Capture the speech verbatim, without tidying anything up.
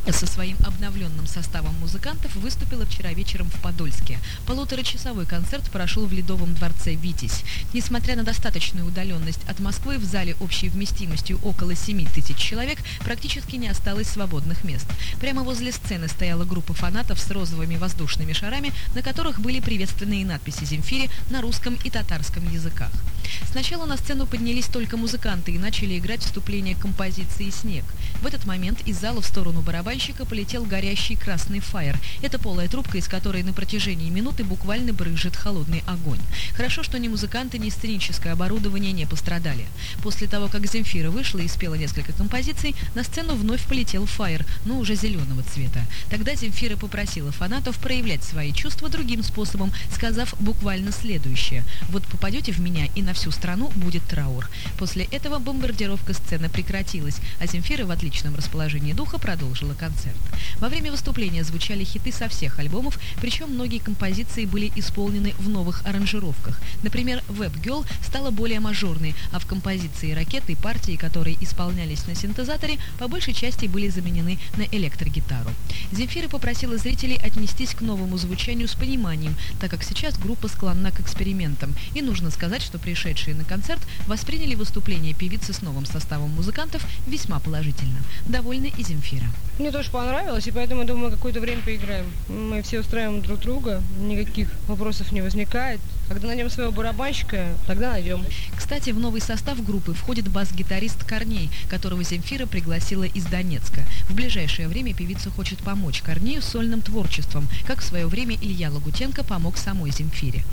Со своим обновленным составом музыкантов выступила вчера вечером в Подольске. Полуторачасовой концерт прошел в Ледовом дворце «Витязь». Несмотря на достаточную удаленность от Москвы, в зале общей вместимостью около семи тысяч человек практически не осталось свободных мест. Прямо возле сцены стояла группа фанатов с розовыми воздушными шарами, на которых были приветственные надписи «Земфире» на русском и татарском языках. Сначала на сцену поднялись только музыканты и начали играть вступление композиции «Снег». В этот момент из зала в сторону барабанщика полетел горящий красный фаер. Это полая трубка, из которой на протяжении минуты буквально брызжет холодный огонь. Хорошо, что ни музыканты, ни сценическое оборудование не пострадали. После того, как Земфира вышла и спела несколько композиций, на сцену вновь полетел фаер, но уже зеленого цвета. Тогда Земфира попросила фанатов проявлять свои чувства другим способом, сказав буквально следующее: «Вот попадете в меня, и на всю страну будет траур». После этого бомбардировка сцены прекратилась, а Земфира в отличном расположении духа продолжила концерт. Во время выступления звучали хиты со всех альбомов, причем многие композиции были исполнены в новых аранжировках. Например, «Web Girl» стала более мажорной, а в композиции «Ракеты» партии, которые исполнялись на синтезаторе, по большей части были заменены на электрогитару. Земфира попросила зрителей отнестись к новому звучанию с пониманием, так как сейчас группа склонна к экспериментам. И нужно сказать, что пришедшие на концерт восприняли выступление певицы с новым составом музыкантов весьма положительно. Довольна и Земфира. Мне тоже понравилось, и поэтому, я думаю, какое-то время поиграем. Мы все устраиваем друг друга, никаких вопросов не возникает. Когда найдем своего барабанщика, тогда найдем. Кстати, в новый состав группы входит бас-гитарист Корней, которого Земфира пригласила из Донецка. В ближайшее время певица хочет помочь Корнею с сольным творчеством, как в свое время Илья Лагутенко помог самой Земфире.